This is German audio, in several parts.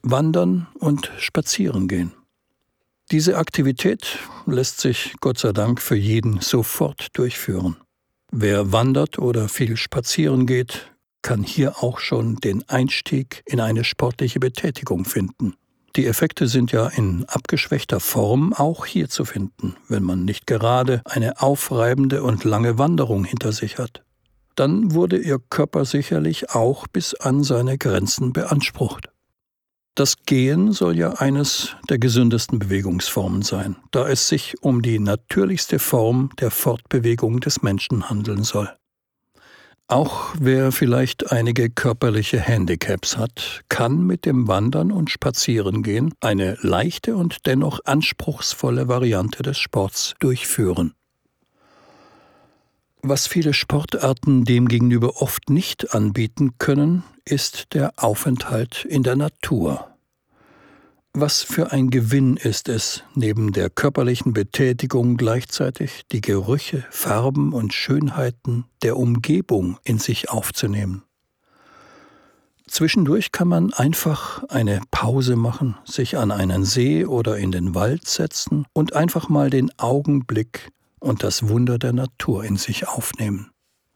Wandern und Spazierengehen. Diese Aktivität lässt sich Gott sei Dank für jeden sofort durchführen. Wer wandert oder viel spazieren geht, kann hier auch schon den Einstieg in eine sportliche Betätigung finden. Die Effekte sind ja in abgeschwächter Form auch hier zu finden, wenn man nicht gerade eine aufreibende und lange Wanderung hinter sich hat. Dann wurde Ihr Körper sicherlich auch bis an seine Grenzen beansprucht. Das Gehen soll ja eines der gesündesten Bewegungsformen sein, da es sich um die natürlichste Form der Fortbewegung des Menschen handeln soll. Auch wer vielleicht einige körperliche Handicaps hat, kann mit dem Wandern und Spazierengehen eine leichte und dennoch anspruchsvolle Variante des Sports durchführen. Was viele Sportarten demgegenüber oft nicht anbieten können, ist der Aufenthalt in der Natur. Was für ein Gewinn ist es, neben der körperlichen Betätigung gleichzeitig die Gerüche, Farben und Schönheiten der Umgebung in sich aufzunehmen. Zwischendurch kann man einfach eine Pause machen, sich an einen See oder in den Wald setzen und einfach mal den Augenblick und das Wunder der Natur in sich aufnehmen.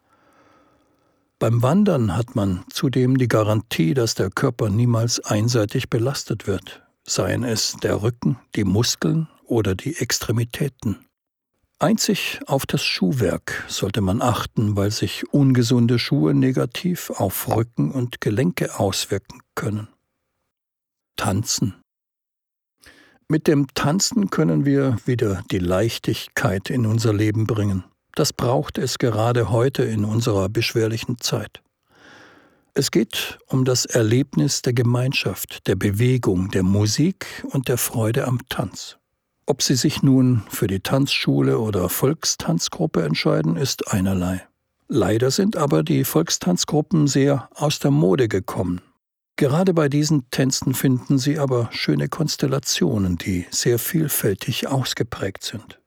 Beim Wandern hat man zudem die Garantie, dass der Körper niemals einseitig belastet wird. Seien es der Rücken, die Muskeln oder die Extremitäten. Einzig auf das Schuhwerk sollte man achten, weil sich ungesunde Schuhe negativ auf Rücken und Gelenke auswirken können. Tanzen. Mit dem Tanzen können wir wieder die Leichtigkeit in unser Leben bringen. Das braucht es gerade heute in unserer beschwerlichen Zeit. Es geht um das Erlebnis der Gemeinschaft, der Bewegung, der Musik und der Freude am Tanz. Ob Sie sich nun für die Tanzschule oder Volkstanzgruppe entscheiden, ist einerlei. Leider sind aber die Volkstanzgruppen sehr aus der Mode gekommen. Gerade bei diesen Tänzen finden Sie aber schöne Konstellationen, die sehr vielfältig ausgeprägt sind.